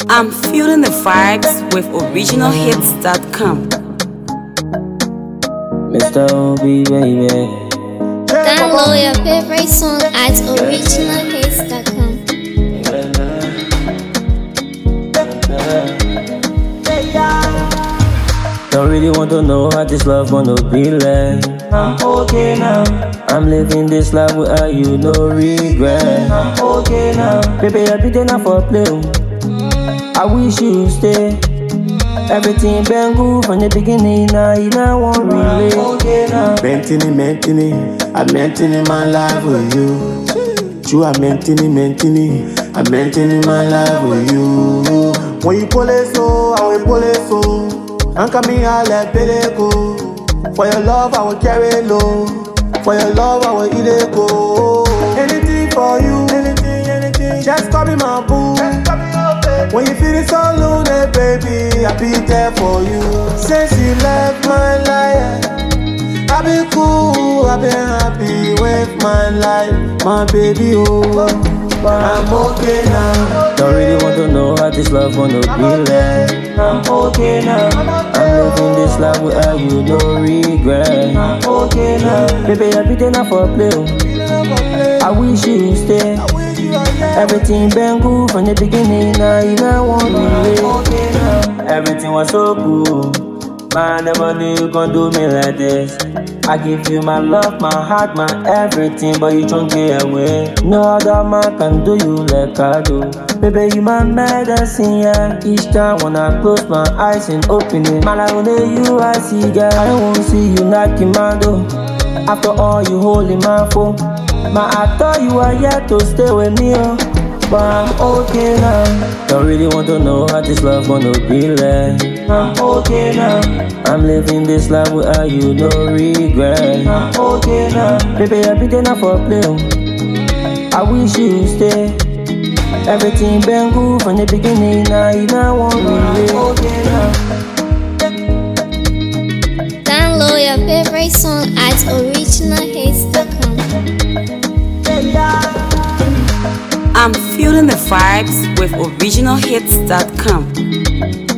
I'm feeling the vibes with originalhits.com. Mr. Obi, baby. Download your favorite song at originalhits.com. Don't really want to know how this love gonna be like. I'm okay now. I'm living this life without you, no regret. I'm okay now. Baby, I be there now for play. I wish you stay. Everything been good from the beginning, now you don't want relay. Okay now. I'm maintaining my life with you. True, I'm maintaining my life with you. When you pull it so, I will pull it so. And come here, I let it go. For your love, I will carry low. For your love, I will eat it go. Anything for you, anything. Just call me my boo. When you feel it so lonely, baby, I'll be there for you. Since you left my life, I've been cool, I've been happy with my life, my baby, oh. I'm okay now. Don't really want to know how this love gonna be like. I'm okay now. I'm living this life without you, no regret. I'm okay now. Baby, I be there now for play. I wish you stay. Everything been good from the beginning, now you don't want me late. Everything was so cool. Man, never knew you gon' do me like this. I give you my love, my heart, my everything, but you don't get away. No other man can do you like I do. Baby, you my medicine, yeah. Each time when I close my eyes and open it, man, I only you I see, girl. I don't wanna see you knocking my door. After all, you holding my phone. Man, I thought you were here to stay with me, oh. But I'm okay now. Don't really want to know how this love gonna be like. I'm okay now. I'm living this life without you, no regret. I'm okay now. Baby, I be there now for play. I wish you stay. Everything been good from the beginning, now you don't want me late. Okay now. Download your favorite song at originalhits.com. I'm feeling the vibes with originalhits.com.